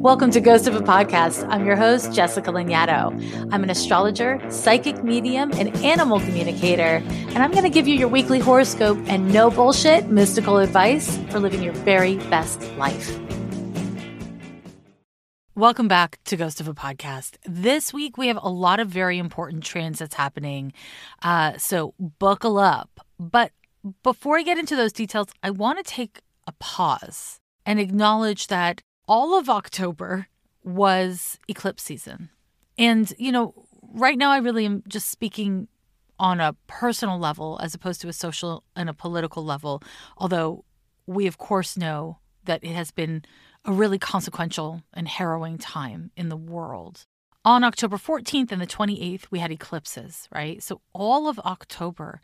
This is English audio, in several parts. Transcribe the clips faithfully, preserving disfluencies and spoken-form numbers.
Welcome to Ghost of a Podcast. I'm your host, Jessica Lanyadoo. I'm an astrologer, psychic medium, and animal communicator, and I'm going to give you your weekly horoscope and no bullshit mystical advice for living your very best life. Welcome back to Ghost of a Podcast. This week, we have a lot of very important transits happening, uh, so buckle up. But before I get into those details, I want to take a pause and acknowledge that all of October was eclipse season. And, you know, right now I really am just speaking on a personal level as opposed to a social and a political level, although we, of course, know that it has been a really consequential and harrowing time in the world. On October fourteenth and the twenty-eighth, we had eclipses, right? So all of October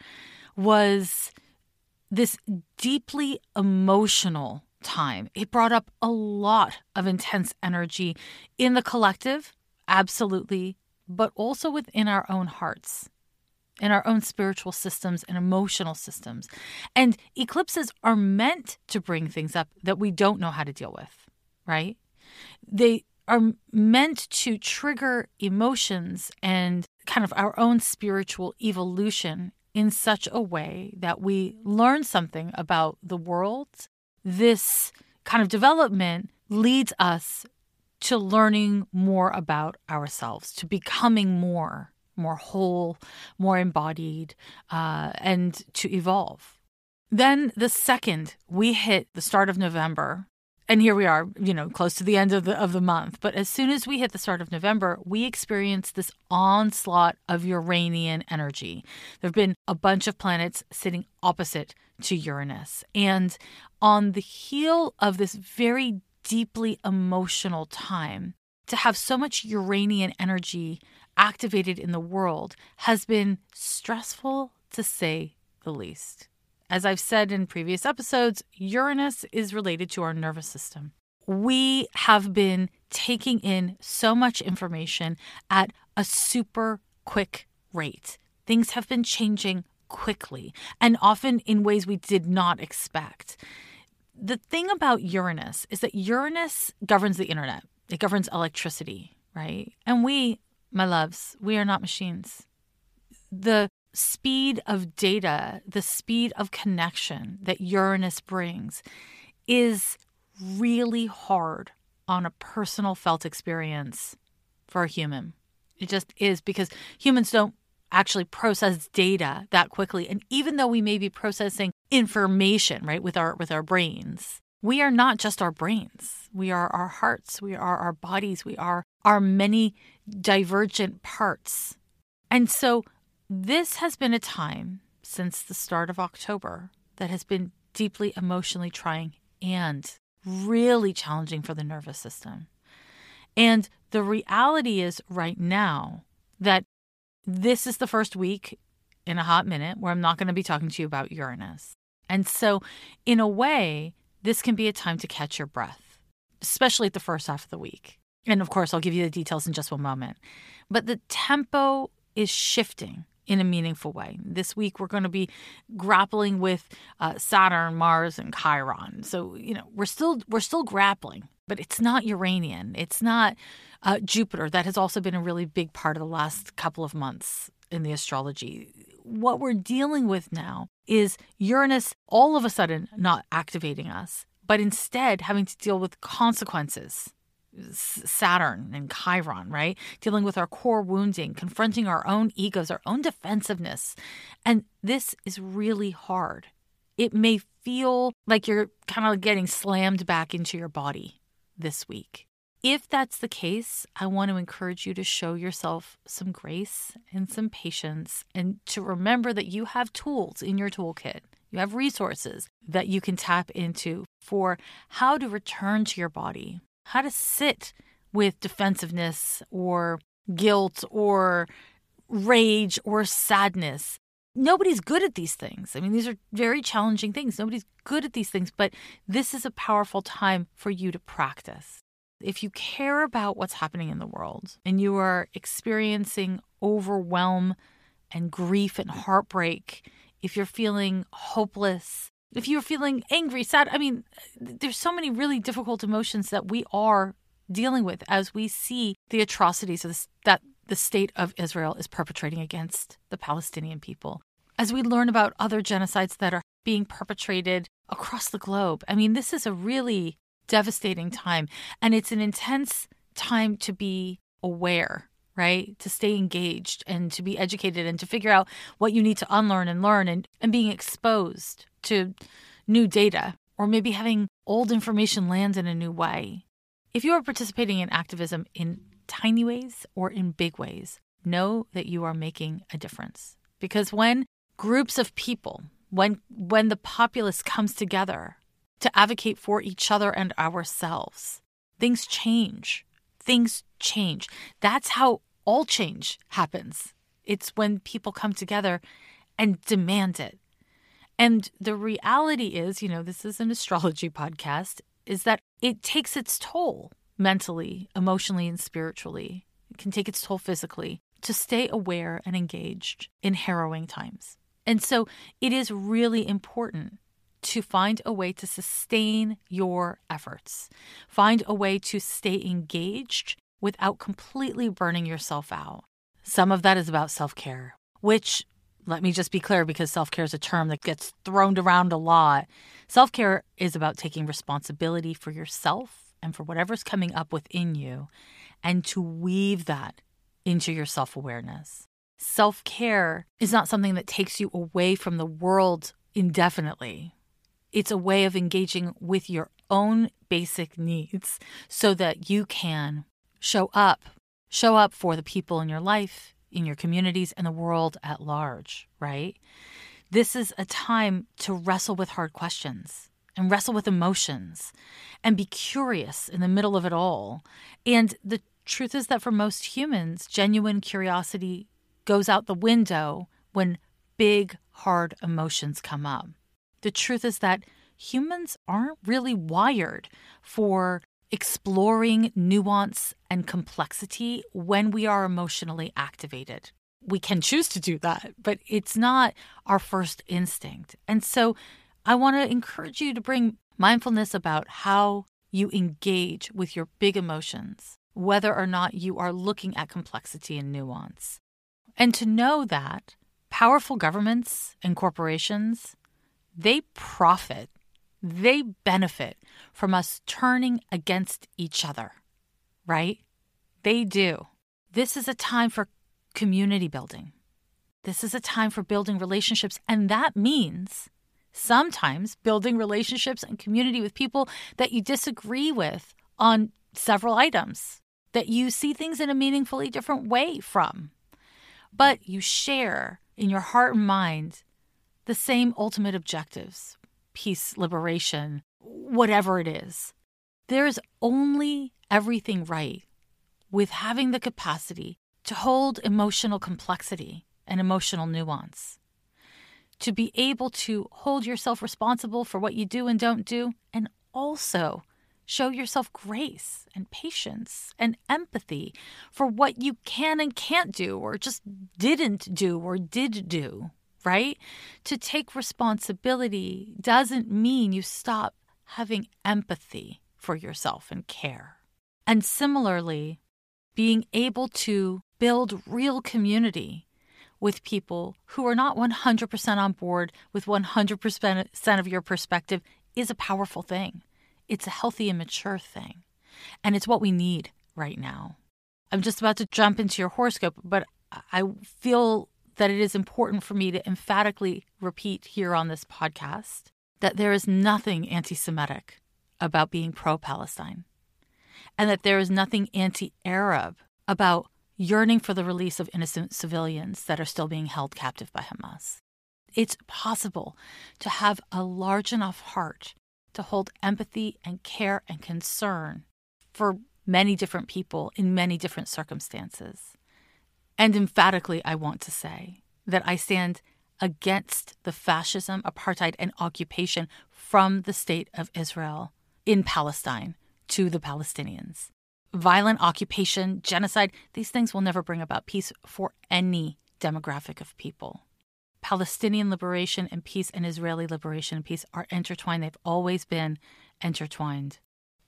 was this deeply emotional time. It brought up a lot of intense energy in the collective, absolutely, but also within our own hearts, in our own spiritual systems and emotional systems. And eclipses are meant to bring things up that we don't know how to deal with, right? They are meant to trigger emotions and kind of our own spiritual evolution in such a way that we learn something about the world. This kind of development leads us to learning more about ourselves, to becoming more, more whole, more embodied, uh, and to evolve. Then the second we hit the start of November, and here we are, you know, close to the end of the of the month. But as soon as we hit the start of November, we experience this onslaught of Uranian energy. There have been a bunch of planets sitting opposite to Uranus. And on the heel of this very deeply emotional time, to have so much Uranian energy activated in the world has been stressful, to say the least. As I've said in previous episodes, Uranus is related to our nervous system. We have been taking in so much information at a super quick rate. Things have been changing quickly and often in ways we did not expect. The thing about Uranus is that Uranus governs the internet. It governs electricity, right? And we, my loves, we are not machines. The speed of data, the speed of connection that Uranus brings is really hard on a personal felt experience for a human. It just is, because humans don't actually process data that quickly. And even though we may be processing information, right, with our with our brains, we are not just our brains. We are our hearts. We are our bodies. We are our many divergent parts. And so this has been a time since the start of October that has been deeply emotionally trying and really challenging for the nervous system. And the reality is right now that this is the first week in a hot minute where I'm not going to be talking to you about Uranus. And so in a way, this can be a time to catch your breath, especially at the first half of the week. And of course, I'll give you the details in just one moment. But the tempo is shifting in a meaningful way. This week, we're going to be grappling with uh, Saturn, Mars, and Chiron. So, you know, we're still we're still grappling, but it's not Uranian. It's not uh, Jupiter. That has also been a really big part of the last couple of months in the astrology. What we're dealing with now is Uranus all of a sudden not activating us, but instead having to deal with consequences. Saturn and Chiron, right? Dealing with our core wounding, confronting our own egos, our own defensiveness. And this is really hard. It may feel like you're kind of getting slammed back into your body this week. If that's the case, I want to encourage you to show yourself some grace and some patience, and to remember that you have tools in your toolkit. You have resources that you can tap into for how to return to your body, how to sit with defensiveness or guilt or rage or sadness. Nobody's good at these things. I mean, these are very challenging things. Nobody's good at these things, but this is a powerful time for you to practice. If you care about what's happening in the world and you are experiencing overwhelm and grief and heartbreak, if you're feeling hopeless, if you're feeling angry, sad, I mean, there's so many really difficult emotions that we are dealing with as we see the atrocities of this, that the state of Israel is perpetrating against the Palestinian people. As we learn about other genocides that are being perpetrated across the globe. I mean, this is a really devastating time, and it's an intense time to be aware, right? To stay engaged and to be educated and to figure out what you need to unlearn and learn, and, and being exposed to new data or maybe having old information land in a new way. If you are participating in activism in tiny ways or in big ways, know that you are making a difference. Because when groups of people, when when the populace comes together to advocate for each other and ourselves, things change. Things change. That's how all change happens. It's when people come together and demand it. And the reality is, you know, this is an astrology podcast, is that it takes its toll mentally, emotionally, and spiritually. It can take its toll physically to stay aware and engaged in harrowing times. And so it is really important to find a way to sustain your efforts. Find a way to stay engaged without completely burning yourself out. Some of that is about self-care, which, let me just be clear, because self-care is a term that gets thrown around a lot. Self-care is about taking responsibility for yourself and for whatever's coming up within you, and to weave that into your self-awareness. Self-care is not something that takes you away from the world indefinitely. It's a way of engaging with your own basic needs so that you can show up, show up for the people in your life, in your communities, and the world at large, right? This is a time to wrestle with hard questions and wrestle with emotions and be curious in the middle of it all. And the truth is that for most humans, genuine curiosity goes out the window when big, hard emotions come up. The truth is that humans aren't really wired for exploring nuance and complexity when we are emotionally activated. We can choose to do that, but it's not our first instinct. And so I want to encourage you to bring mindfulness about how you engage with your big emotions, whether or not you are looking at complexity and nuance. And to know that powerful governments and corporations, they profit, they benefit from us turning against each other, right? They do. This is a time for community building. This is a time for building relationships. And that means sometimes building relationships and community with people that you disagree with on several items, that you see things in a meaningfully different way from. But you share in your heart and mind the same ultimate objectives, peace, liberation, whatever it is. There is only everything right with having the capacity to hold emotional complexity and emotional nuance, to be able to hold yourself responsible for what you do and don't do, and also show yourself grace and patience and empathy for what you can and can't do, or just didn't do or did do, right? To take responsibility doesn't mean you stop having empathy for yourself and care. And similarly, being able to build real community with people who are not one hundred percent on board with one hundred percent of your perspective is a powerful thing. It's a healthy and mature thing. And it's what we need right now. I'm just about to jump into your horoscope, but I feel that it is important for me to emphatically repeat here on this podcast that there is nothing anti-Semitic about being pro-Palestine, and that there is nothing anti-Arab about yearning for the release of innocent civilians that are still being held captive by Hamas. It's possible to have a large enough heart to hold empathy and care and concern for many different people in many different circumstances. And emphatically, I want to say that I stand against the fascism, apartheid, and occupation from the state of Israel in Palestine to the Palestinians. Violent occupation, genocide, these things will never bring about peace for any demographic of people. Palestinian liberation and peace and Israeli liberation and peace are intertwined. They've always been intertwined.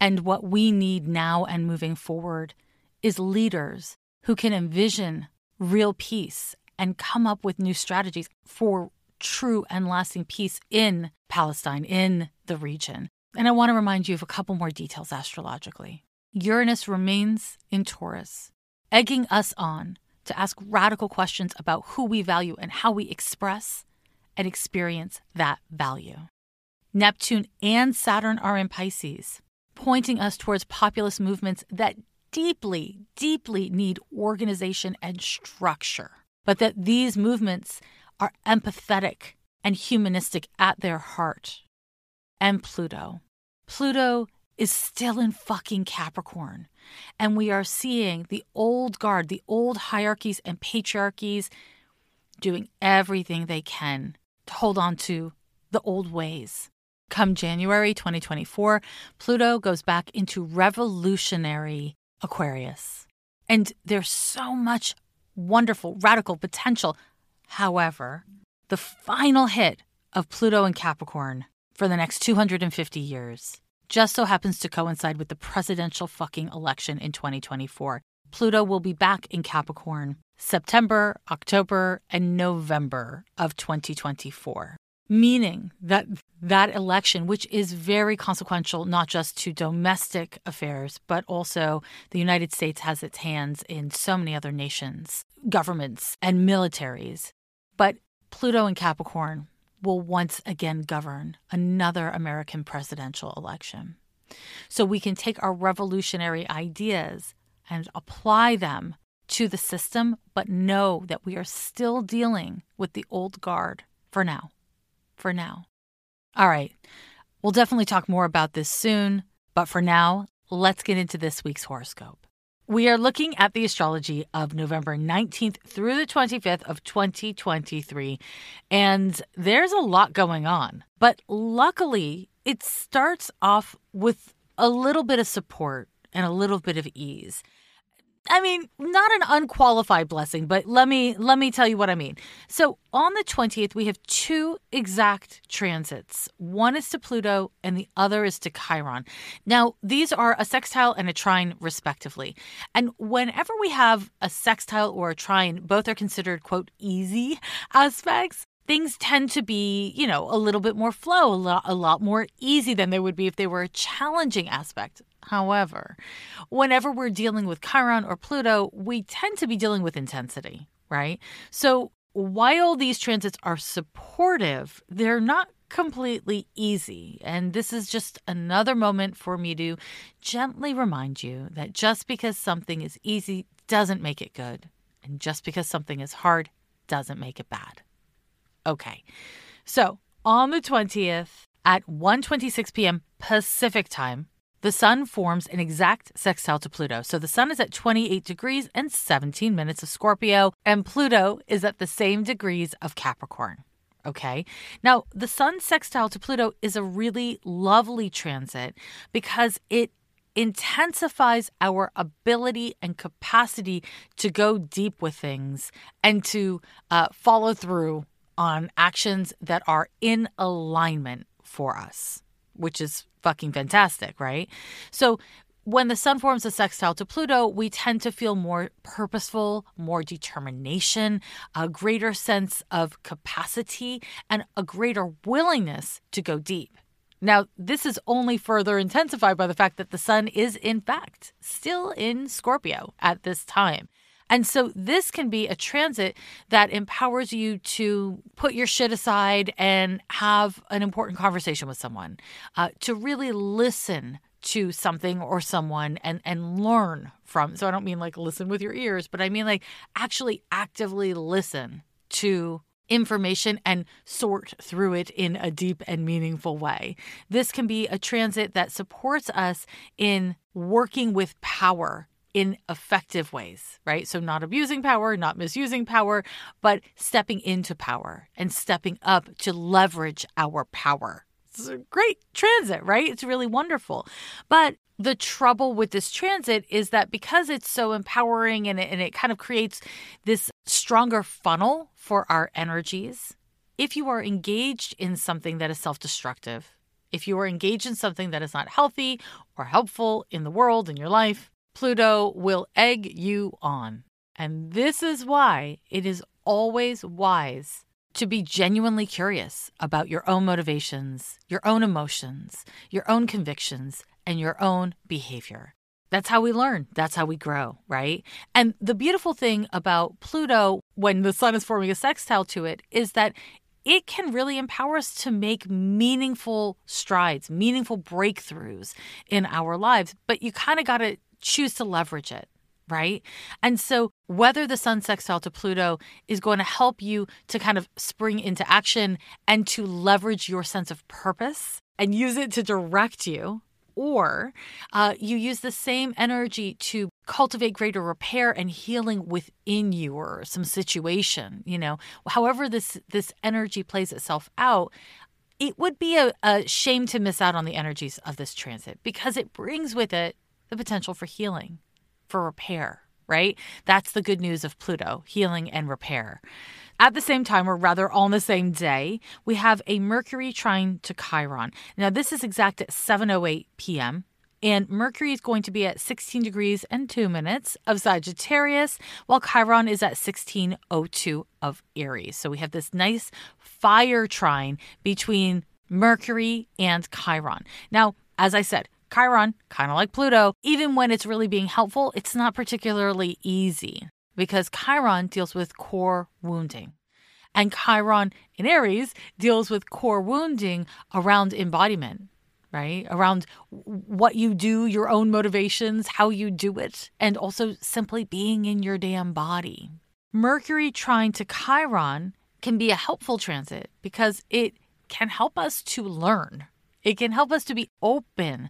And what we need now and moving forward is leaders who can envision real peace and come up with new strategies for true and lasting peace in Palestine, in the region. And I want to remind you of a couple more details astrologically. Uranus remains in Taurus, egging us on to ask radical questions about who we value and how we express and experience that value. Neptune and Saturn are in Pisces, pointing us towards populist movements that deeply, deeply need organization and structure, but that these movements are empathetic and humanistic at their heart. And Pluto. Pluto is still in fucking Capricorn, and we are seeing the old guard, the old hierarchies and patriarchies doing everything they can to hold on to the old ways. Come January twenty twenty-four, Pluto goes back into revolutionary Aquarius. And there's so much wonderful, radical potential. However, the final hit of Pluto in Capricorn for the next two hundred fifty years just so happens to coincide with the presidential fucking election in twenty twenty-four. Pluto will be back in Capricorn September, October, and November of twenty twenty-four. Meaning that that election, which is very consequential, not just to domestic affairs, but also the United States has its hands in so many other nations, governments, and militaries. But Pluto in Capricorn will once again govern another American presidential election. So we can take our revolutionary ideas and apply them to the system, but know that we are still dealing with the old guard for now. For now. All right. We'll definitely talk more about this soon, but for now, let's get into this week's horoscope. We are looking at the astrology of November nineteenth through the twenty-fifth of twenty twenty-three, and there's a lot going on. But luckily, it starts off with a little bit of support and a little bit of ease. I mean, not an unqualified blessing, but let me let me tell you what I mean. So on the twentieth, we have two exact transits. One is to Pluto and the other is to Chiron. Now, these are a sextile and a trine, respectively. And whenever we have a sextile or a trine, both are considered, quote, easy aspects. Things tend to be, you know, a little bit more flow, a lot, a lot more easy than they would be if they were a challenging aspect. However, whenever we're dealing with Chiron or Pluto, we tend to be dealing with intensity, right? So while these transits are supportive, they're not completely easy. And this is just another moment for me to gently remind you that just because something is easy doesn't make it good. And just because something is hard doesn't make it bad. Okay, so on the twentieth at one twenty-six p.m. Pacific time, the sun forms an exact sextile to Pluto. So the sun is at twenty-eight degrees and seventeen minutes of Scorpio, and Pluto is at the same degrees of Capricorn. Okay, now the sun sextile to Pluto is a really lovely transit because it intensifies our ability and capacity to go deep with things and to uh, follow through on actions that are in alignment for us, which is fucking fantastic, right? So when the sun forms a sextile to Pluto, we tend to feel more purposeful, more determination, a greater sense of capacity, and a greater willingness to go deep. Now, this is only further intensified by the fact that the sun is, in fact, still in Scorpio at this time. And so this can be a transit that empowers you to put your shit aside and have an important conversation with someone, uh, to really listen to something or someone and, and learn from. So I don't mean like listen with your ears, but I mean like actually actively listen to information and sort through it in a deep and meaningful way. This can be a transit that supports us in working with power in effective ways, right? So not abusing power, not misusing power, but stepping into power and stepping up to leverage our power. It's a great transit, right? It's really wonderful. But the trouble with this transit is that because it's so empowering and it, and it kind of creates this stronger funnel for our energies, if you are engaged in something that is self-destructive, If you are engaged in something that is not healthy or helpful in the world, in your life, Pluto will egg you on. And this is why it is always wise to be genuinely curious about your own motivations, your own emotions, your own convictions, and your own behavior. That's how we learn. That's how we grow, right? And the beautiful thing about Pluto, when the sun is forming a sextile to it, is that it can really empower us to make meaningful strides, meaningful breakthroughs in our lives. But you kind of got to choose to leverage it, right? And so whether the sun sextile to Pluto is going to help you to kind of spring into action and to leverage your sense of purpose and use it to direct you, or uh, you use the same energy to cultivate greater repair and healing within you or some situation, you know, however this, this energy plays itself out, it would be a, a shame to miss out on the energies of this transit because it brings with it the potential for healing, for repair, right? That's the good news of Pluto, healing and repair. At the same time, or rather on the same day, we have a Mercury trine to Chiron. Now, this is exact at seven oh eight p.m., and Mercury is going to be at sixteen degrees and two minutes of Sagittarius, while Chiron is at sixteen oh two of Aries. So we have this nice fire trine between Mercury and Chiron. Now, as I said, Chiron, kind of like Pluto, even when it's really being helpful, it's not particularly easy because Chiron deals with core wounding. And Chiron in Aries deals with core wounding around embodiment, right? Around what you do, your own motivations, how you do it, and also simply being in your damn body. Mercury trine to Chiron can be a helpful transit because it can help us to learn. It can help us to be open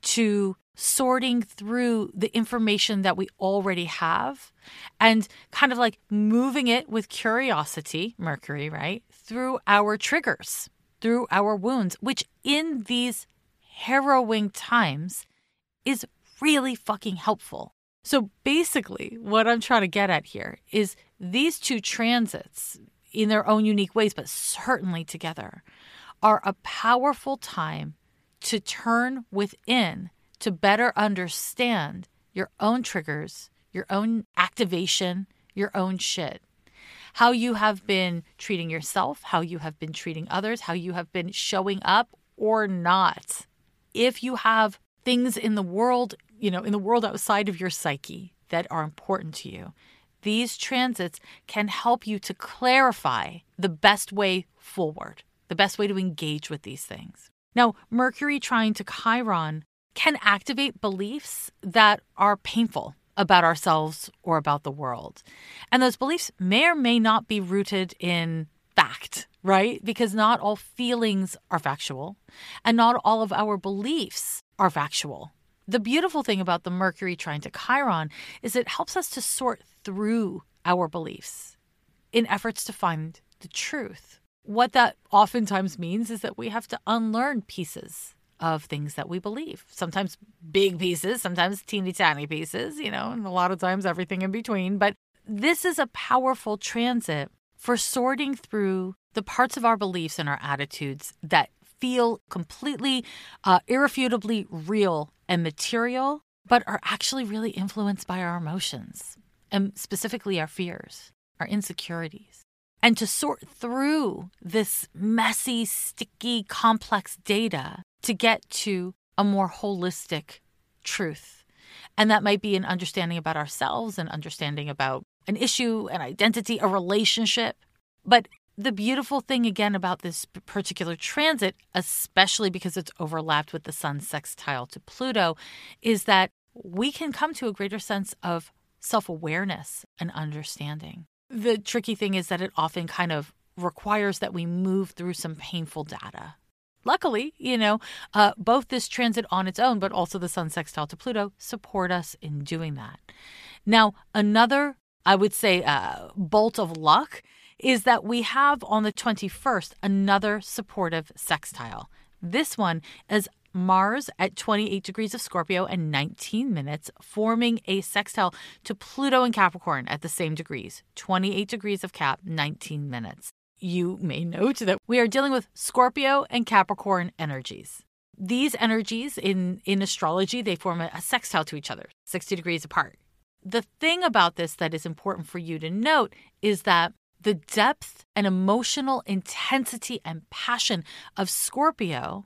to sorting through the information that we already have and kind of like moving it with curiosity, Mercury, right, through our triggers, through our wounds, which in these harrowing times is really fucking helpful. So basically, what I'm trying to get at here is these two transits in their own unique ways, but certainly together, are a powerful time to turn within to better understand your own triggers, your own activation, your own shit. How you have been treating yourself, how you have been treating others, how you have been showing up or not. If you have things in the world, you know, in the world outside of your psyche that are important to you, these transits can help you to clarify the best way forward, the best way to engage with these things. Now, Mercury trine to Chiron can activate beliefs that are painful about ourselves or about the world. And those beliefs may or may not be rooted in fact, right? Because not all feelings are factual and not all of our beliefs are factual. The beautiful thing about the Mercury trine to Chiron is it helps us to sort through our beliefs in efforts to find the truth. What that oftentimes means is that we have to unlearn pieces of things that we believe. Sometimes big pieces, sometimes teeny tiny pieces, you know, and a lot of times everything in between. But this is a powerful transit for sorting through the parts of our beliefs and our attitudes that feel completely, uh, irrefutably real and material, but are actually really influenced by our emotions, and specifically our fears, our insecurities. And to sort through this messy, sticky, complex data to get to a more holistic truth. And that might be an understanding about ourselves, an understanding about an issue, an identity, a relationship. But the beautiful thing, again, about this particular transit, especially because it's overlapped with the sun sextile to Pluto, is that we can come to a greater sense of self-awareness and understanding. The tricky thing is that it often kind of requires that we move through some painful data. Luckily, you know, uh, both this transit on its own, but also the sun sextile to Pluto support us in doing that. Now, another, I would say, uh, bolt of luck is that we have on the twenty-first another supportive sextile. This one is Mars at twenty-eight degrees of Scorpio and nineteen minutes, forming a sextile to Pluto and Capricorn at the same degrees, twenty-eight degrees of Cap, nineteen minutes. You may note that we are dealing with Scorpio and Capricorn energies. These energies in, in astrology, they form a, a sextile to each other, sixty degrees apart. The thing about this that is important for you to note is that the depth and emotional intensity and passion of Scorpio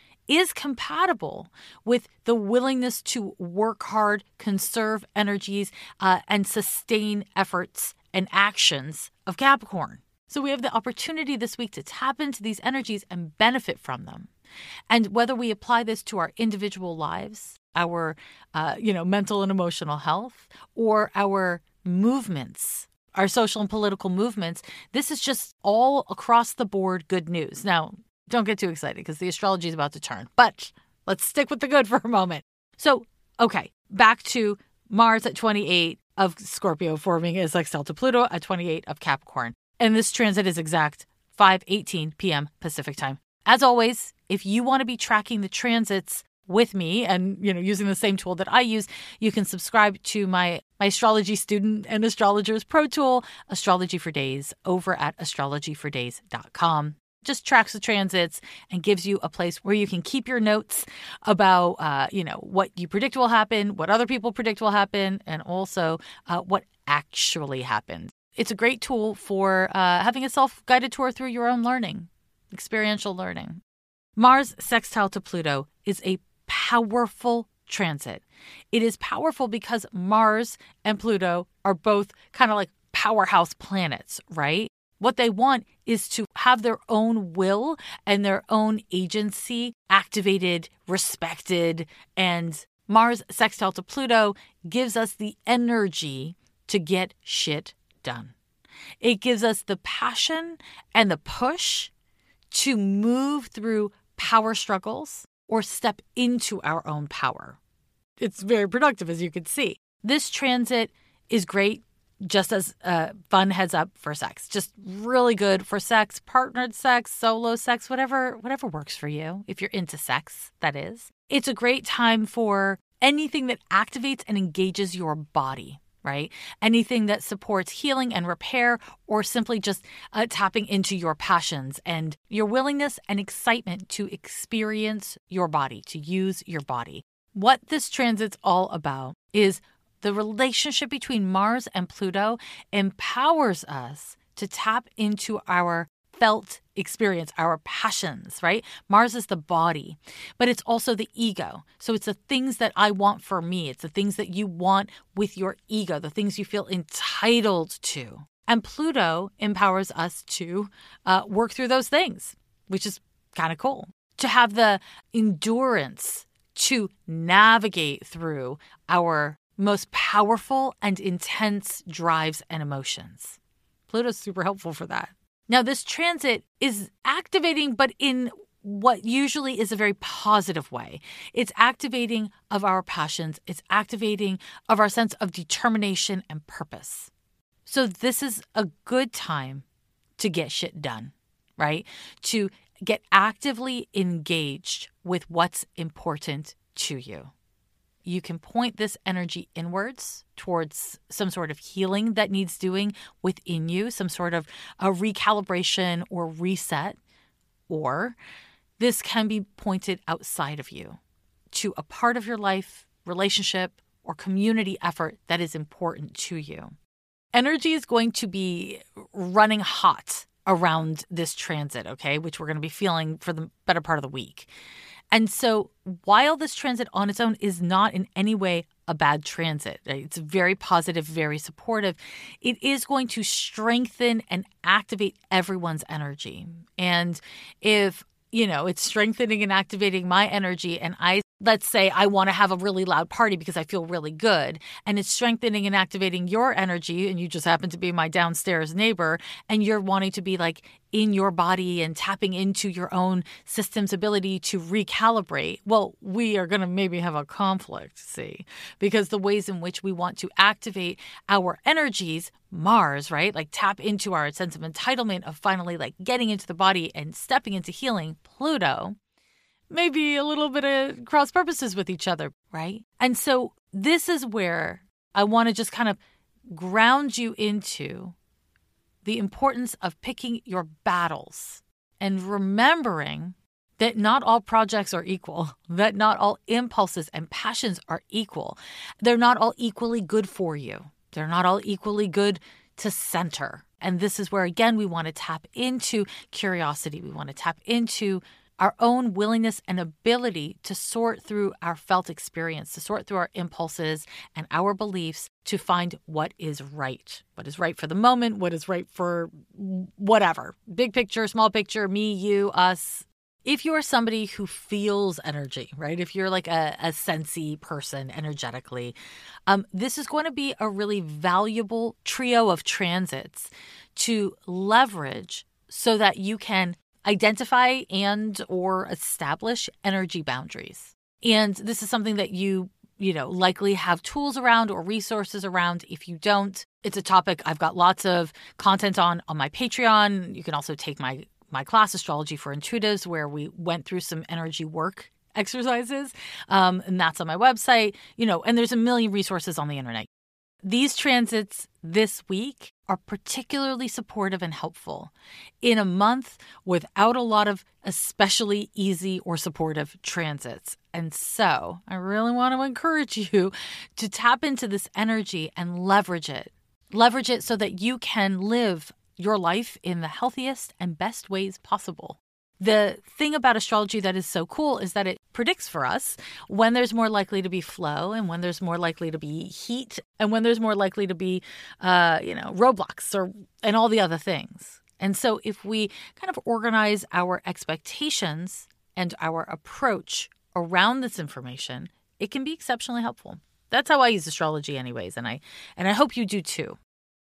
is compatible with the willingness to work hard, conserve energies, uh, and sustain efforts and actions of Capricorn. So we have the opportunity this week to tap into these energies and benefit from them. And whether we apply this to our individual lives, our uh, you know, mental and emotional health, or our movements, our social and political movements, this is just all across the board good news. Now, don't get too excited because the astrology is about to turn, but let's stick with the good for a moment. So, okay, back to Mars at twenty-eight of Scorpio forming a sextile to Pluto at twenty-eight of Capricorn. And this transit is exact five eighteen p.m. Pacific time. As always, if you want to be tracking the transits with me and, you know, using the same tool that I use, you can subscribe to my, my astrology student and astrologers pro tool, Astrology for Days, over at astrology for days dot com. Just tracks the transits and gives you a place where you can keep your notes about, uh, you know, what you predict will happen, what other people predict will happen, and also uh, what actually happened. It's a great tool for uh, having a self-guided tour through your own learning, experiential learning. Mars sextile to Pluto is a powerful transit. It is powerful because Mars and Pluto are both kind of like powerhouse planets, right? What they want is to have their own will and their own agency activated, respected, and Mars sextile to Pluto gives us the energy to get shit done. It gives us the passion and the push to move through power struggles or step into our own power. It's very productive, as you can see. This transit is great just as a fun heads up for sex. Just really good for sex, partnered sex, solo sex, whatever, whatever works for you. If you're into sex, that is. It's a great time for anything that activates and engages your body, right? Anything that supports healing and repair, or simply just uh, tapping into your passions and your willingness and excitement to experience your body, to use your body. What this transit's all about is the relationship between Mars and Pluto empowers us to tap into our felt experience, our passions, right? Mars is the body, but it's also the ego. So it's the things that I want for me. It's the things that you want with your ego, the things you feel entitled to. And Pluto empowers us to uh, work through those things, which is kind of cool. To have the endurance to navigate through our most powerful and intense drives and emotions. Pluto's super helpful for that. Now, this transit is activating, but in what usually is a very positive way. It's activating of our passions. It's activating of our sense of determination and purpose. So this is a good time to get shit done, right? To get actively engaged with what's important to you. You can point this energy inwards towards some sort of healing that needs doing within you, some sort of a recalibration or reset, or this can be pointed outside of you to a part of your life, relationship, or community effort that is important to you. Energy is going to be running hot around this transit, okay, which we're going to be feeling for the better part of the week. And so while this transit on its own is not in any way a bad transit, right? It's very positive, very supportive, it is going to strengthen and activate everyone's energy. And if, you know, it's strengthening and activating my energy and I, let's say I want to have a really loud party because I feel really good, and it's strengthening and activating your energy, and you just happen to be my downstairs neighbor, and you're wanting to be like in your body and tapping into your own system's ability to recalibrate, well, we are going to maybe have a conflict, see, because the ways in which we want to activate our energies, Mars, right, like tap into our sense of entitlement of finally like getting into the body and stepping into healing, Pluto, maybe a little bit of cross purposes with each other, right? And so this is where I want to just kind of ground you into the importance of picking your battles and remembering that not all projects are equal, that not all impulses and passions are equal. They're not all equally good for you. They're not all equally good to center. And this is where, again, we want to tap into curiosity. We want to tap into our own willingness and ability to sort through our felt experience, to sort through our impulses and our beliefs to find what is right. What is right for the moment, what is right for whatever. Big picture, small picture, me, you, us. If you are somebody who feels energy, right? If you're like a, a sensey person energetically, um, this is going to be a really valuable trio of transits to leverage so that you can identify and or establish energy boundaries. And this is something that you, you know, likely have tools around or resources around. If you don't, it's a topic I've got lots of content on on my Patreon. You can also take my my class, Astrology for Intuitives, where we went through some energy work exercises. Um, and that's on my website, you know, and there's a million resources on the internet. These transits this week are particularly supportive and helpful in a month without a lot of especially easy or supportive transits. And so I really want to encourage you to tap into this energy and leverage it. Leverage it so that you can live your life in the healthiest and best ways possible. The thing about astrology that is so cool is that it predicts for us when there's more likely to be flow and when there's more likely to be heat and when there's more likely to be, uh, you know, roadblocks or and all the other things. And so if we kind of organize our expectations and our approach around this information, it can be exceptionally helpful. That's how I use astrology anyways, and I and I hope you do too.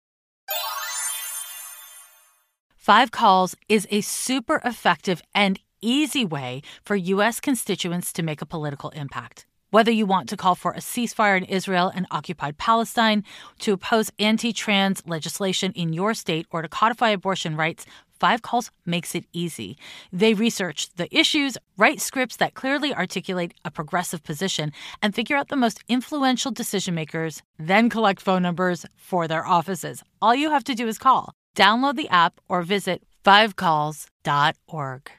Five Calls is a super effective and easy way for U S constituents to make a political impact. Whether you want to call for a ceasefire in Israel and occupied Palestine, to oppose anti-trans legislation in your state, or to codify abortion rights, Five Calls makes it easy. They research the issues, write scripts that clearly articulate a progressive position, and figure out the most influential decision makers, then collect phone numbers for their offices. All you have to do is call. Download the app or visit five calls dot org.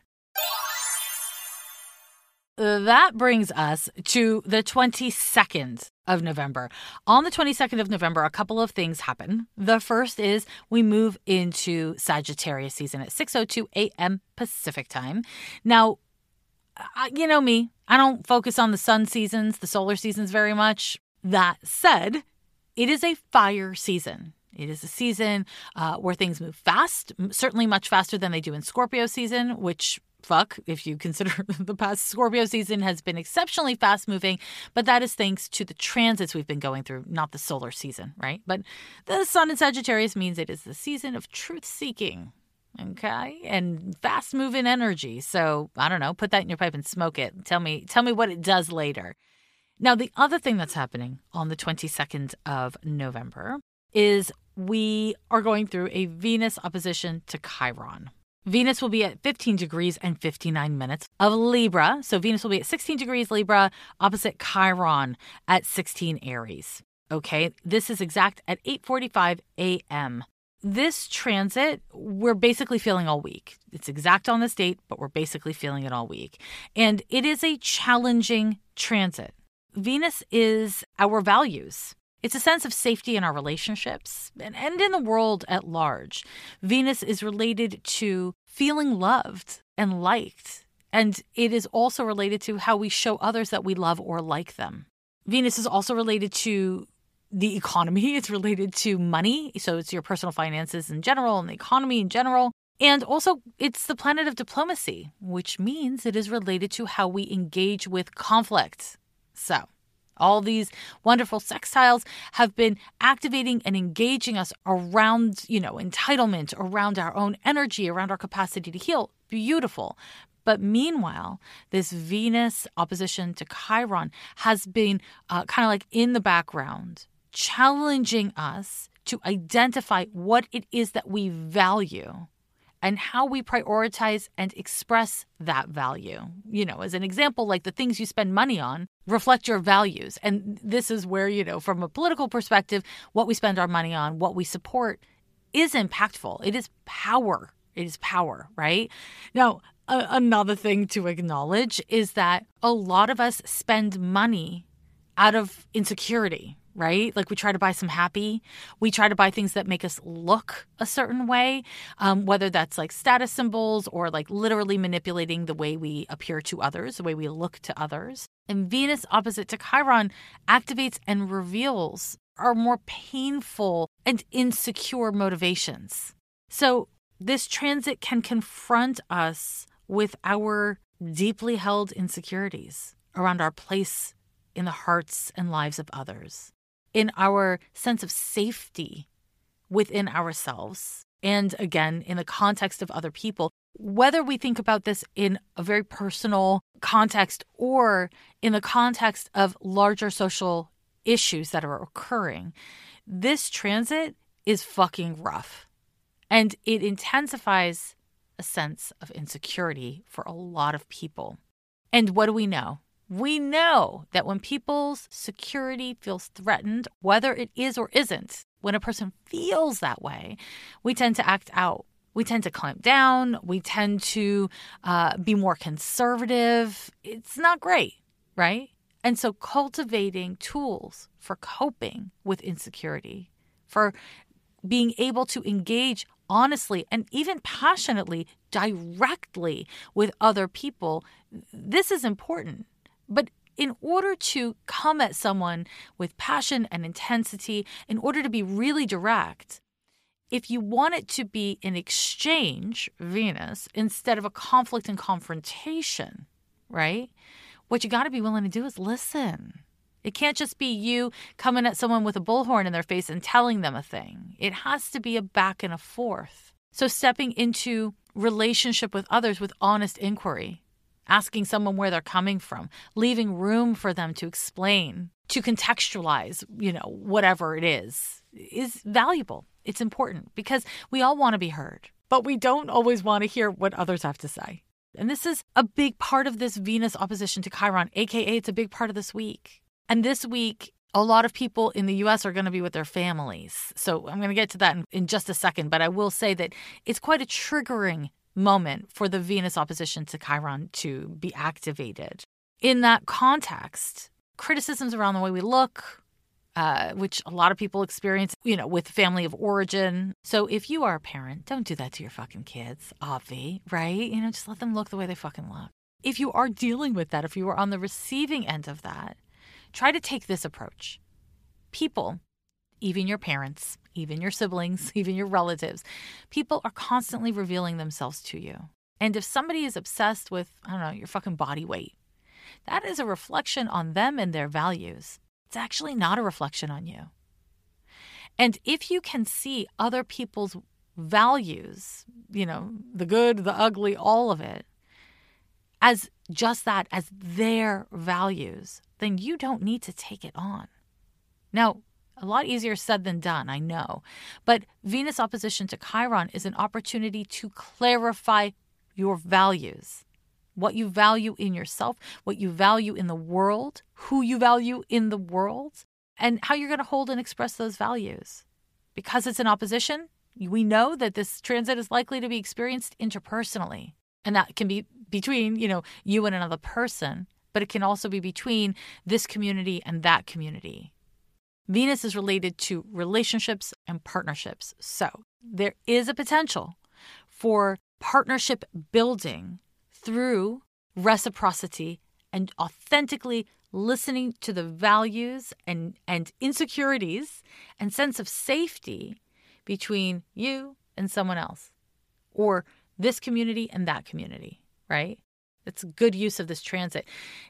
That brings us to the twenty-second of November. On the twenty-second of November, a couple of things happen. The first is we move into Sagittarius season at six oh two a.m. Pacific time. Now, you know me, I don't focus on the sun seasons, the solar seasons very much. That said, it is a fire season. It is a season uh, where things move fast, certainly much faster than they do in Scorpio season, which, fuck, if you consider the past Scorpio season has been exceptionally fast moving, but that is thanks to the transits we've been going through, not the solar season, right? But the sun in Sagittarius means it is the season of truth seeking, okay? And fast moving energy. So I don't know, put that in your pipe and smoke it. Tell me, tell me what it does later. Now, the other thing that's happening on the twenty-second of November is we are going through a Venus opposition to Chiron. Venus will be at fifteen degrees and fifty-nine minutes of Libra. So Venus will be at sixteen degrees Libra, opposite Chiron at sixteen Aries. Okay, this is exact at eight forty-five a.m. This transit, we're basically feeling all week. It's exact on this date, but we're basically feeling it all week. And it is a challenging transit. Venus is our values. It's a sense of safety in our relationships and, and in the world at large. Venus is related to feeling loved and liked, and it is also related to how we show others that we love or like them. Venus is also related to the economy. It's related to money, so it's your personal finances in general and the economy in general. And also, it's the planet of diplomacy, which means it is related to how we engage with conflict. So, all these wonderful sextiles have been activating and engaging us around, you know, entitlement, around our own energy, around our capacity to heal. Beautiful. But meanwhile, this Venus opposition to Chiron has been uh, kind of like in the background, challenging us to identify what it is that we value and how we prioritize and express that value. You know, as an example, like the things you spend money on reflect your values. And this is where, you know, from a political perspective, what we spend our money on, what we support is impactful. It is power. It is power, right? Now, a- another thing to acknowledge is that a lot of us spend money out of insecurity, right? Like we try to buy some happy. We try to buy things that make us look a certain way, um, whether that's like status symbols or like literally manipulating the way we appear to others, the way we look to others. And Venus opposite to Chiron activates and reveals our more painful and insecure motivations. So this transit can confront us with our deeply held insecurities around our place in the hearts and lives of others, in our sense of safety within ourselves, and again, in the context of other people. Whether we think about this in a very personal context or in the context of larger social issues that are occurring, this transit is fucking rough. And it intensifies a sense of insecurity for a lot of people. And what do we know? We know that when people's security feels threatened, whether it is or isn't, when a person feels that way, we tend to act out. We tend to clamp down. We tend to uh, be more conservative. It's not great, right? And so cultivating tools for coping with insecurity, for being able to engage honestly and even passionately, directly with other people, this is important. But in order to come at someone with passion and intensity, in order to be really direct, if you want it to be an exchange, Venus, instead of a conflict and confrontation, right? What you got to be willing to do is listen. It can't just be you coming at someone with a bullhorn in their face and telling them a thing. It has to be a back and a forth. So stepping into relationship with others with honest inquiry, asking someone where they're coming from, leaving room for them to explain, to contextualize, you know, whatever it is, is valuable. It's important because we all want to be heard, but we don't always want to hear what others have to say. And this is a big part of this Venus opposition to Chiron, aka it's a big part of this week. And this week, a lot of people in the U S are going to be with their families. So I'm going to get to that in, in just a second, but I will say that it's quite a triggering moment for the Venus opposition to Chiron to be activated. In that context, criticisms around the way we look, uh, which a lot of people experience, you know, with family of origin. So if you are a parent, don't do that to your fucking kids, obvi, right? You know, just let them look the way they fucking look. If you are dealing with that, if you are on the receiving end of that, try to take this approach. People, even your parents, even your siblings, even your relatives, people are constantly revealing themselves to you. And if somebody is obsessed with, I don't know, your fucking body weight, that is a reflection on them and their values. It's actually not a reflection on you. And if you can see other people's values, you know, the good, the ugly, all of it, as just that, as their values, then you don't need to take it on. Now, a lot easier said than done, I know. But Venus opposition to Chiron is an opportunity to clarify your values. What you value in yourself, what you value in the world, who you value in the world, and how you're going to hold and express those values. Because it's an opposition, we know that this transit is likely to be experienced interpersonally. And that can be between, you know, you and another person, but it can also be between this community and that community. Venus is related to relationships and partnerships. So there is a potential for partnership building through reciprocity and authentically listening to the values and, and insecurities and sense of safety between you and someone else, or this community and that community, right? It's good use of this transit.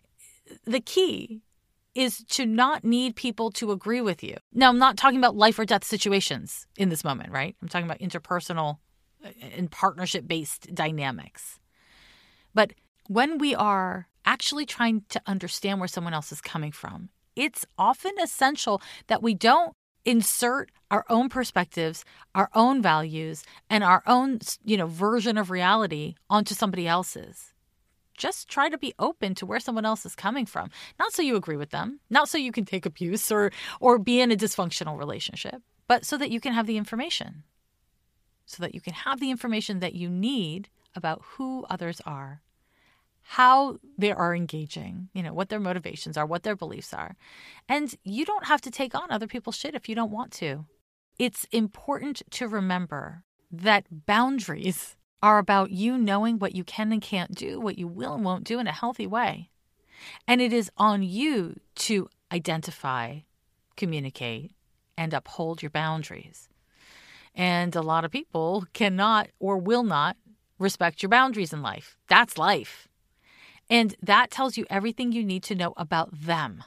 The key is to not need people to agree with you. Now, I'm not talking about life or death situations in this moment, right? I'm talking about interpersonal and partnership-based dynamics. But when we are actually trying to understand where someone else is coming from, it's often essential that we don't insert our own perspectives, our own values, and our own, you know, version of reality onto somebody else's. Just try to be open to where someone else is coming from. Not so you agree with them, not so you can take abuse or or be in a dysfunctional relationship, but so that you can have the information. So that you can have the information that you need about who others are, how they are engaging, you know, what their motivations are, what their beliefs are. And you don't have to take on other people's shit if you don't want to. It's important to remember that boundaries are about you knowing what you can and can't do, what you will and won't do in a healthy way. And it is on you to identify, communicate, and uphold your boundaries. And a lot of people cannot or will not respect your boundaries in life. That's life. And that tells you everything you need to know about them.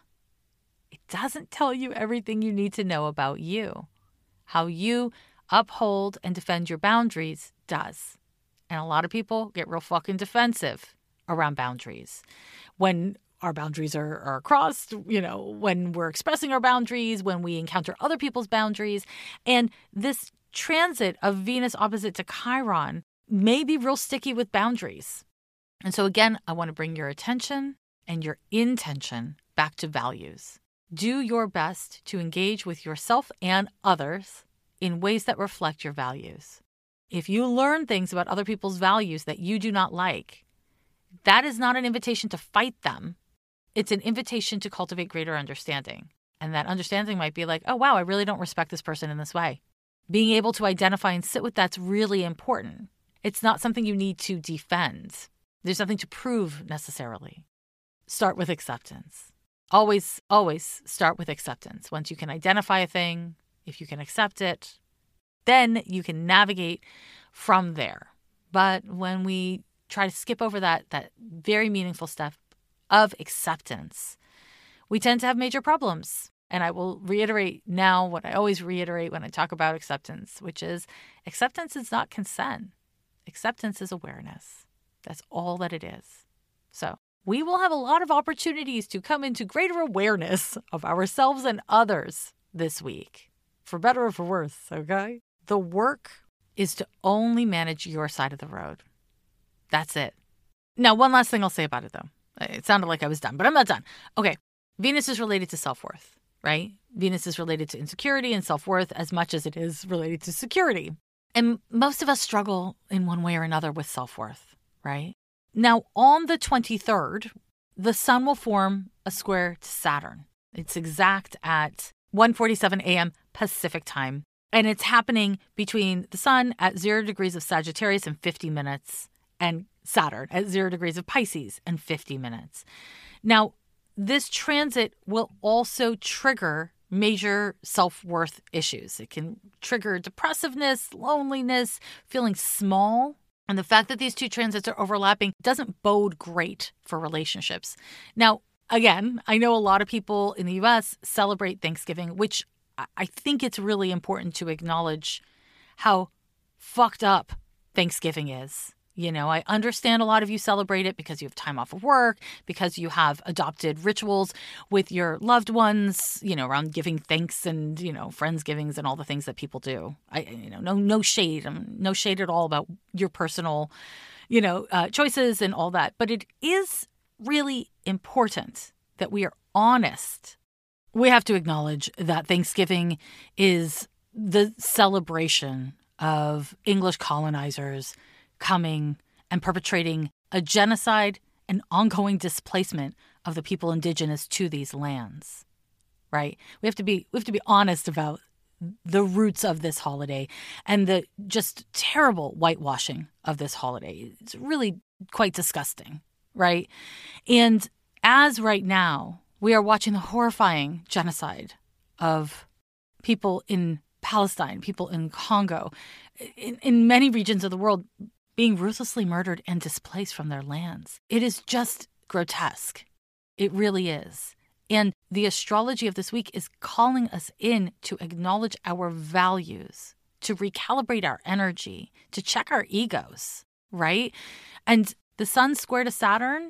It doesn't tell you everything you need to know about you. How you uphold and defend your boundaries does. And a lot of people get real fucking defensive around boundaries. When our boundaries are, are crossed, you know, when we're expressing our boundaries, when we encounter other people's boundaries. And this transit of Venus opposite to Chiron may be real sticky with boundaries. And so again, I want to bring your attention and your intention back to values. Do your best to engage with yourself and others in ways that reflect your values. If you learn things about other people's values that you do not like, that is not an invitation to fight them. It's an invitation to cultivate greater understanding. And that understanding might be like, oh, wow, I really don't respect this person in this way. Being able to identify and sit with that's really important. It's not something you need to defend. There's nothing to prove necessarily. Start with acceptance. Always, always start with acceptance. Once you can identify a thing, if you can accept it, then you can navigate from there. But when we try to skip over that, that very meaningful step of acceptance, we tend to have major problems. And I will reiterate now what I always reiterate when I talk about acceptance, which is acceptance is not consent. Acceptance is awareness. That's all that it is. So we will have a lot of opportunities to come into greater awareness of ourselves and others this week, for better or for worse, okay? The work is to only manage your side of the road. That's it. Now, one last thing I'll say about it, though. It sounded like I was done, but I'm not done. Okay, Venus is related to self-worth, right? Venus is related to insecurity and self-worth as much as it is related to security. And most of us struggle in one way or another with self-worth, right? Now, on the twenty-third, the sun will form a square to Saturn. It's exact at one forty-seven a.m. Pacific time. And it's happening between the sun at zero degrees of Sagittarius in fifty minutes and Saturn at zero degrees of Pisces in fifty minutes. Now, this transit will also trigger major self-worth issues. It can trigger depressiveness, loneliness, feeling small. And the fact that these two transits are overlapping doesn't bode great for relationships. Now, again, I know a lot of people in the U S celebrate Thanksgiving, which I think it's really important to acknowledge how fucked up Thanksgiving is. You know, I understand a lot of you celebrate it because you have time off of work, because you have adopted rituals with your loved ones, you know, around giving thanks and, you know, friendsgivings and all the things that people do. I, you know, no, no shade, um, no shade at all about your personal, you know, uh, choices and all that. But it is really important that we are honest. We have to acknowledge that Thanksgiving is the celebration of English colonizers coming and perpetrating a genocide and ongoing displacement of the people indigenous to these lands, right? We have to be we have to be honest about the roots of this holiday and the just terrible whitewashing of this holiday. It's really quite disgusting, right? And as right now, we are watching the horrifying genocide of people in Palestine, people in Congo, in, in many regions of the world, being ruthlessly murdered and displaced from their lands. It is just grotesque. It really is. And the astrology of this week is calling us in to acknowledge our values, to recalibrate our energy, to check our egos, right? And the sun square to Saturn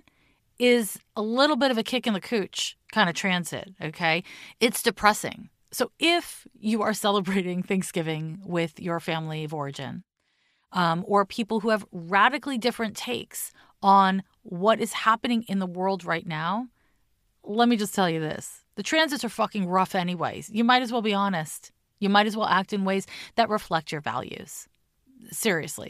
is a little bit of a kick in the cooch kind of transit, okay? It's depressing. So if you are celebrating Thanksgiving with your family of origin, Um, or people who have radically different takes on what is happening in the world right now, let me just tell you this. The transits are fucking rough anyways. You might as well be honest. You might as well act in ways that reflect your values. Seriously.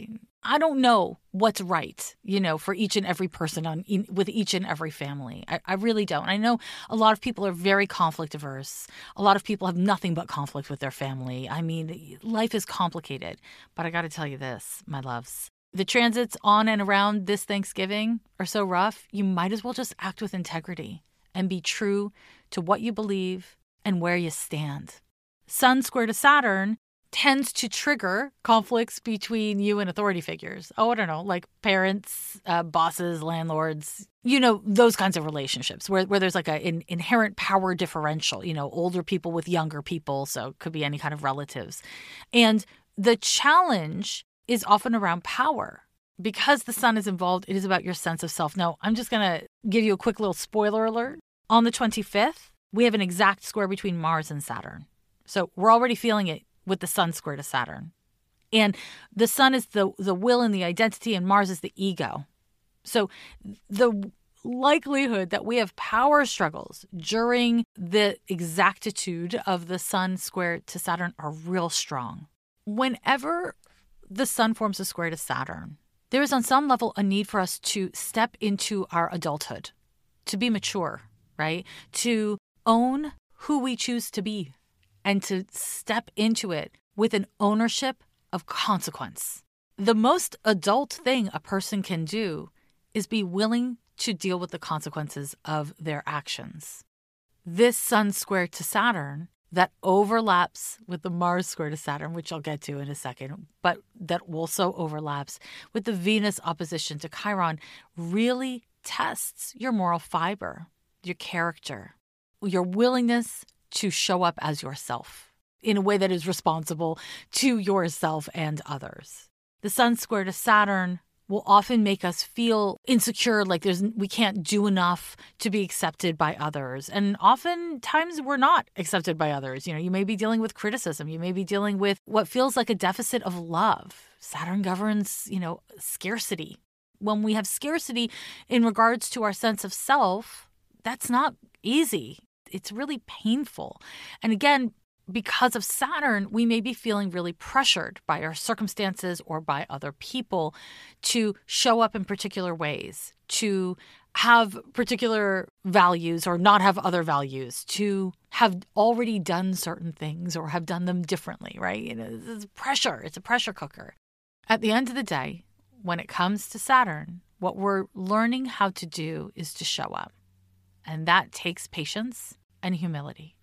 I don't know what's right, you know, for each and every person on in, with each and every family. I, I really don't. I know a lot of people are very conflict averse. A lot of people have nothing but conflict with their family. I mean, life is complicated. But I got to tell you this, my loves. The transits on and around this Thanksgiving are so rough, you might as well just act with integrity and be true to what you believe and where you stand. Sun square to Saturn tends to trigger conflicts between you and authority figures. Oh, I don't know, like parents, uh, bosses, landlords, you know, those kinds of relationships where, where there's like an in, inherent power differential, you know, older people with younger people. So it could be any kind of relatives. And the challenge is often around power. Because the sun is involved, it is about your sense of self. Now, I'm just going to give you a quick little spoiler alert. On the twenty-fifth, we have an exact square between Mars and Saturn. So we're already feeling it with the sun square to Saturn. And the sun is the, the will and the identity, and Mars is the ego. So the likelihood that we have power struggles during the exactitude of the sun square to Saturn are real strong. Whenever the sun forms a square to Saturn, there is on some level a need for us to step into our adulthood, to be mature, right? To own who we choose to be and to step into it with an ownership of consequence. The most adult thing a person can do is be willing to deal with the consequences of their actions. This sun square to Saturn that overlaps with the Mars square to Saturn, which I'll get to in a second, but that also overlaps with the Venus opposition to Chiron, really tests your moral fiber, your character, your willingness to show up as yourself in a way that is responsible to yourself and others. The sun square to Saturn will often make us feel insecure, like there's we can't do enough to be accepted by others. And oftentimes we're not accepted by others. You know, you may be dealing with criticism. You may be dealing with what feels like a deficit of love. Saturn governs, you know, scarcity. When we have scarcity in regards to our sense of self, that's not easy. It's really painful. And again, because of Saturn, we may be feeling really pressured by our circumstances or by other people to show up in particular ways, to have particular values or not have other values, to have already done certain things or have done them differently, right? You know, it's pressure. It's a pressure cooker. At the end of the day, when it comes to Saturn, what we're learning how to do is to show up. And that takes patience and humility.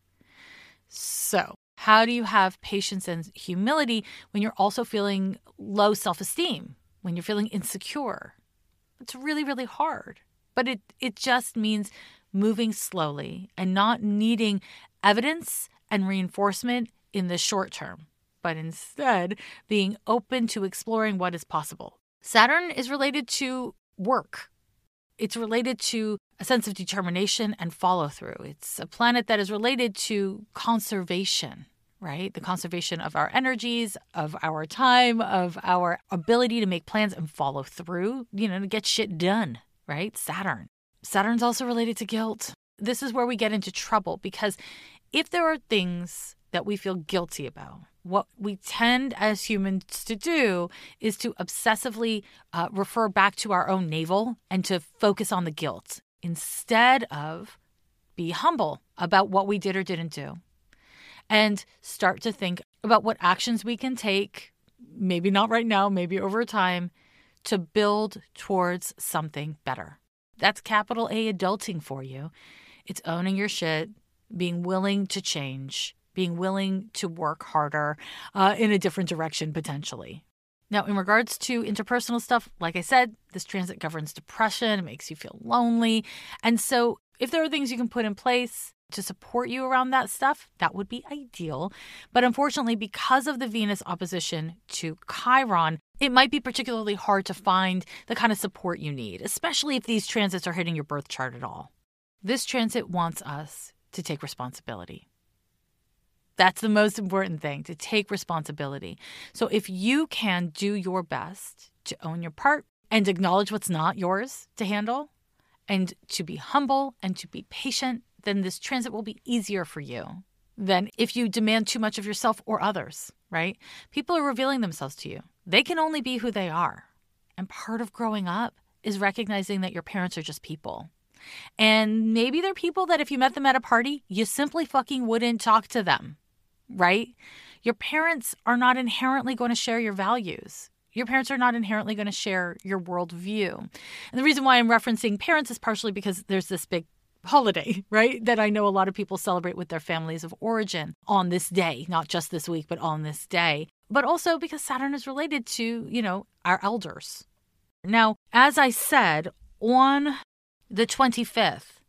So, how do you have patience and humility when you're also feeling low self-esteem, when you're feeling insecure? It's really, really hard. But it, it just means moving slowly and not needing evidence and reinforcement in the short term, but instead being open to exploring what is possible. Saturn is related to work. It's related to a sense of determination and follow through. It's a planet that is related to conservation, right? The conservation of our energies, of our time, of our ability to make plans and follow through, you know, to get shit done, right? Saturn. Saturn's also related to guilt. This is where we get into trouble because if there are things that we feel guilty about, what we tend as humans to do is to obsessively uh, refer back to our own navel and to focus on the guilt instead of be humble about what we did or didn't do and start to think about what actions we can take, maybe not right now, maybe over time, to build towards something better. That's capital A adulting for you. It's owning your shit, being willing to change, being willing to work harder uh, in a different direction potentially. Now, in regards to interpersonal stuff, like I said, this transit governs depression. It makes you feel lonely. And so if there are things you can put in place to support you around that stuff, that would be ideal. But unfortunately, because of the Venus opposition to Chiron, it might be particularly hard to find the kind of support you need, especially if these transits are hitting your birth chart at all. This transit wants us to take responsibility. That's the most important thing, to take responsibility. So if you can do your best to own your part and acknowledge what's not yours to handle and to be humble and to be patient, then this transit will be easier for you than if you demand too much of yourself or others, right? People are revealing themselves to you. They can only be who they are. And part of growing up is recognizing that your parents are just people. And maybe they're people that if you met them at a party, you simply fucking wouldn't talk to them, right? Your parents are not inherently going to share your values. Your parents are not inherently going to share your worldview. And the reason why I'm referencing parents is partially because there's this big holiday, right, that I know a lot of people celebrate with their families of origin on this day, not just this week, but on this day. But also because Saturn is related to, you know, our elders. Now, as I said, on the twenty-fifth,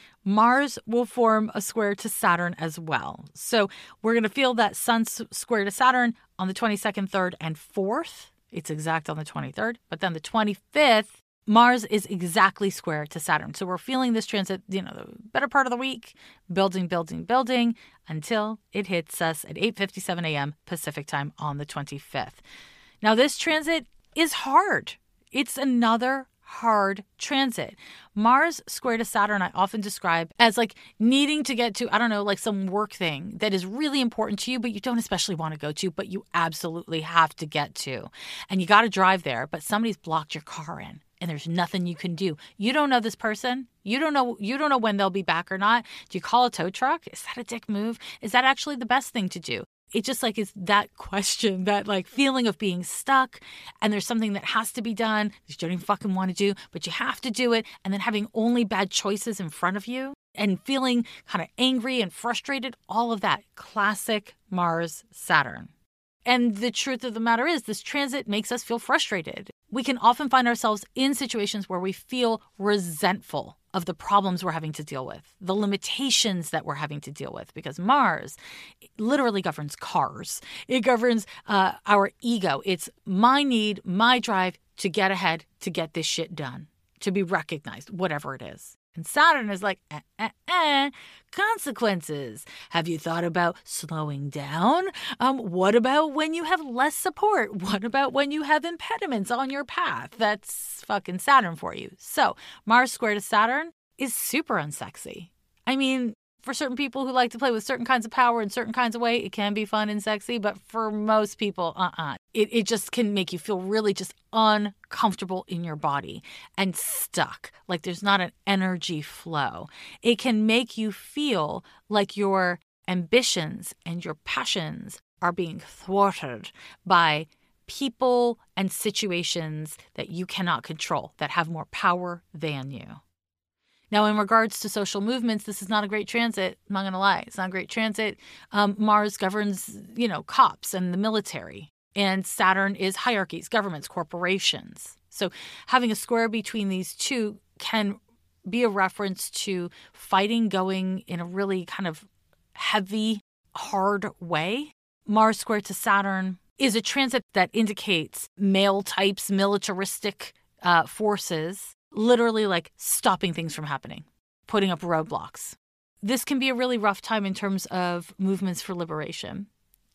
Mars will form a square to Saturn as well. So we're going to feel that Sun square to Saturn on the twenty-second, third, and fourth. It's exact on the twenty-third. But then the twenty-fifth, Mars is exactly square to Saturn. So we're feeling this transit, you know, the better part of the week, building, building, building, until it hits us at eight fifty-seven a.m. Pacific time on the twenty-fifth. Now, this transit is hard. It's another hard transit. Mars square to Saturn, I often describe as like needing to get to, I don't know, like some work thing that is really important to you, but you don't especially want to go to, but you absolutely have to get to. And you got to drive there, but somebody's blocked your car in and there's nothing you can do. You don't know this person. You don't know, you don't know when they'll be back or not. Do you call a tow truck? Is that a dick move? Is that actually the best thing to do? It just like is that question, that like feeling of being stuck and there's something that has to be done that you don't even fucking want to do, but you have to do it. And then having only bad choices in front of you and feeling kind of angry and frustrated, all of that classic Mars Saturn. And the truth of the matter is this transit makes us feel frustrated. We can often find ourselves in situations where we feel resentful of the problems we're having to deal with, the limitations that we're having to deal with, because Mars literally governs cars. It governs uh, our ego. It's my need, my drive to get ahead, to get this shit done, to be recognized, whatever it is. And Saturn is like, eh, eh, eh, consequences. Have you thought about slowing down? Um, what about when you have less support? What about when you have impediments on your path? That's fucking Saturn for you. So Mars square to Saturn is super unsexy. I mean, for certain people who like to play with certain kinds of power in certain kinds of way, it can be fun and sexy. But for most people, uh-uh. It, it just can make you feel really just uncomfortable in your body and stuck. Like there's not an energy flow. It can make you feel like your ambitions and your passions are being thwarted by people and situations that you cannot control, that have more power than you. Now, in regards to social movements, this is not a great transit. I'm not going to lie. It's not a great transit. Um, Mars governs, you know, cops and the military. And Saturn is hierarchies, governments, corporations. So having a square between these two can be a reference to fighting going in a really kind of heavy, hard way. Mars square to Saturn is a transit that indicates male types, militaristic uh, forces, literally like stopping things from happening, putting up roadblocks. This can be a really rough time in terms of movements for liberation.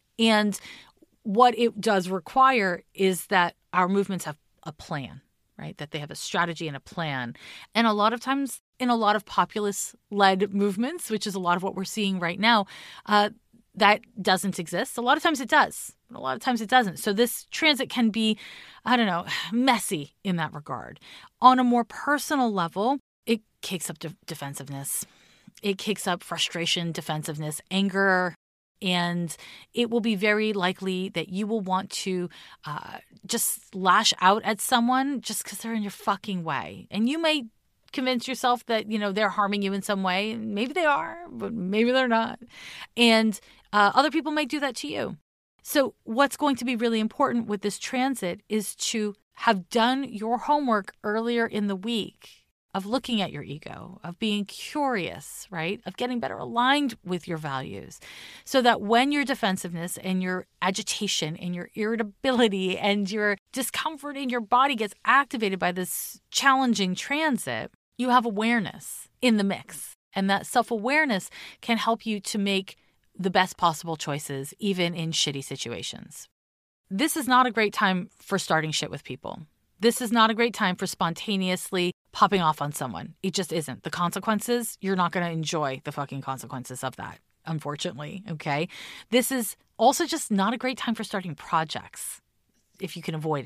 And what it does require is that our movements have a plan, right? That they have a strategy and a plan. And a lot of times in a lot of populist-led movements, which is a lot of what we're seeing right now, uh, that doesn't exist. A lot of times it does. A lot of times it doesn't. So this transit can be, I don't know, messy in that regard. On a more personal level, it kicks up de- defensiveness. It kicks up frustration, defensiveness, anger, and it will be very likely that you will want to uh, just lash out at someone just because they're in your fucking way. And you may convince yourself that, you know, they're harming you in some way. Maybe they are, but maybe they're not. And uh, other people might do that to you. So what's going to be really important with this transit is to have done your homework earlier in the week of looking at your ego, of being curious, right? Of getting better aligned with your values so that when your defensiveness and your agitation and your irritability and your discomfort in your body gets activated by this challenging transit, you have awareness in the mix. And that self-awareness can help you to make the best possible choices, even in shitty situations. This is not a great time for starting shit with people. This is not a great time for spontaneously popping off on someone. It just isn't. The consequences, you're not going to enjoy the fucking consequences of that, unfortunately, okay? This is also just not a great time for starting projects, if you can avoid it.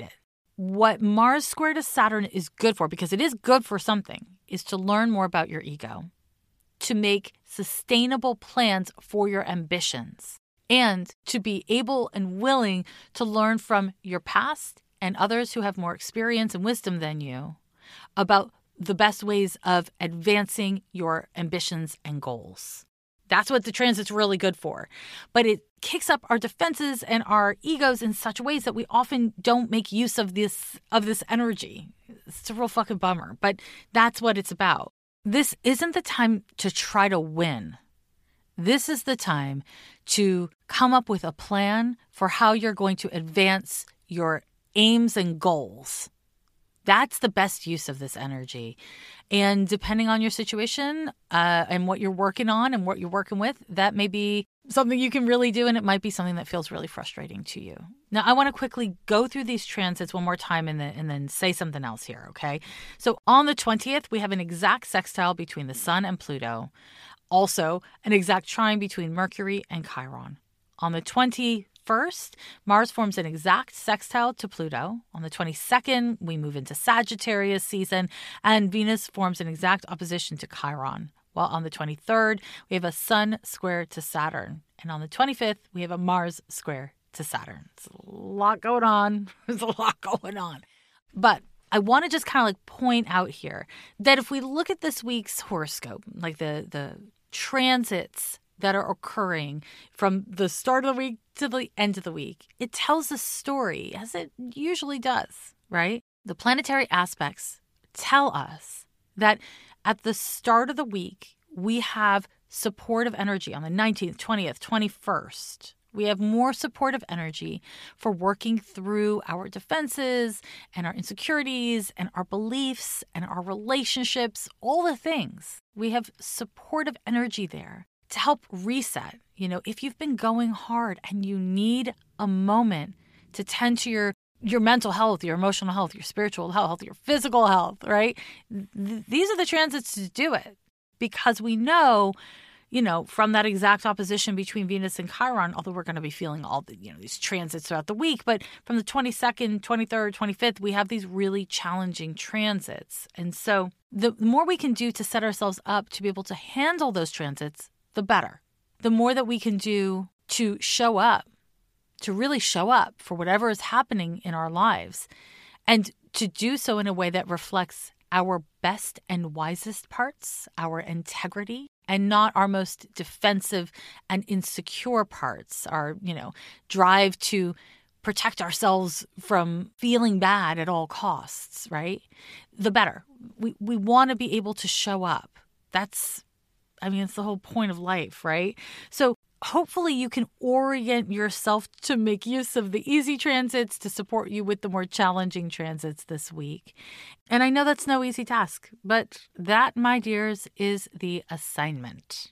what Mars square to Saturn is good for, because it is good for something, is to learn more about your ego, to make sustainable plans for your ambitions, and to be able and willing to learn from your past and others who have more experience and wisdom than you about the best ways of advancing your ambitions and goals. That's what the transit's really good for. But it kicks up our defenses and our egos in such ways that we often don't make use of this of this energy. It's a real fucking bummer, but that's what it's about. This isn't the time to try to win. This is the time to come up with a plan for how you're going to advance your aims and goals. That's the best use of this energy. And depending on your situation uh, and what you're working on and what you're working with, that may be something you can really do, and it might be something that feels really frustrating to you. Now, I want to quickly go through these transits one more time and then, and then say something else here, okay? So on the twentieth, we have an exact sextile between the Sun and Pluto. Also, an exact trine between Mercury and Chiron. On the twenty-first, Mars forms an exact sextile to Pluto. On the twenty-second, we move into Sagittarius season, and Venus forms an exact opposition to Chiron. While on the twenty-third, we have a Sun square to Saturn. And on the twenty-fifth, we have a Mars square to Saturn. It's a lot going on. There's a lot going on. But I want to just kind of like point out here that if we look at this week's horoscope, like the, the transits that are occurring from the start of the week to the end of the week, it tells a story, as it usually does, right? The planetary aspects tell us that at the start of the week, we have supportive energy on the nineteenth, twentieth, twenty-first. We have more supportive energy for working through our defenses and our insecurities and our beliefs and our relationships, all the things. We have supportive energy there to help reset. You know, if you've been going hard and you need a moment to tend to your your mental health, your emotional health, your spiritual health, your physical health, right? Th- these are the transits to do it, because we know, you know, from that exact opposition between Venus and Chiron, although we're going to be feeling all the, you know, these transits throughout the week, but from the twenty-second, twenty-third, twenty-fifth, we have these really challenging transits. And so the more we can do to set ourselves up to be able to handle those transits, the better. The more that we can do to show up, to really show up for whatever is happening in our lives, and to do so in a way that reflects our best and wisest parts, our integrity, and not our most defensive and insecure parts, our, you know, drive to protect ourselves from feeling bad at all costs, right? The better. We we want to be able to show up. That's, I mean, it's the whole point of life, right? So hopefully you can orient yourself to make use of the easy transits to support you with the more challenging transits this week. And I know that's no easy task, but that, my dears, is the assignment.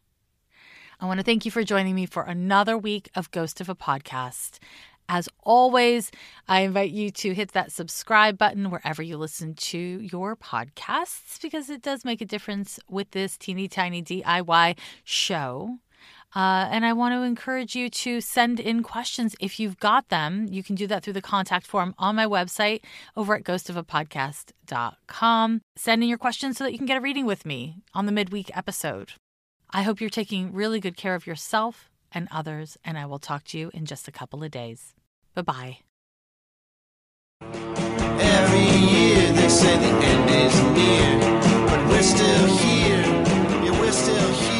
I want to thank you for joining me for another week of Ghost of a Podcast. As always, I invite you to hit that subscribe button wherever you listen to your podcasts, because it does make a difference with this teeny tiny D I Y show. Uh, and I want to encourage you to send in questions if you've got them. You can do that through the contact form on my website over at ghost of a podcast dot com. Send in your questions so that you can get a reading with me on the midweek episode. I hope you're taking really good care of yourself and others, and I will talk to you in just a couple of days. Bye-bye. Every year they say the end is near, but we're still here. Yeah, we're still here.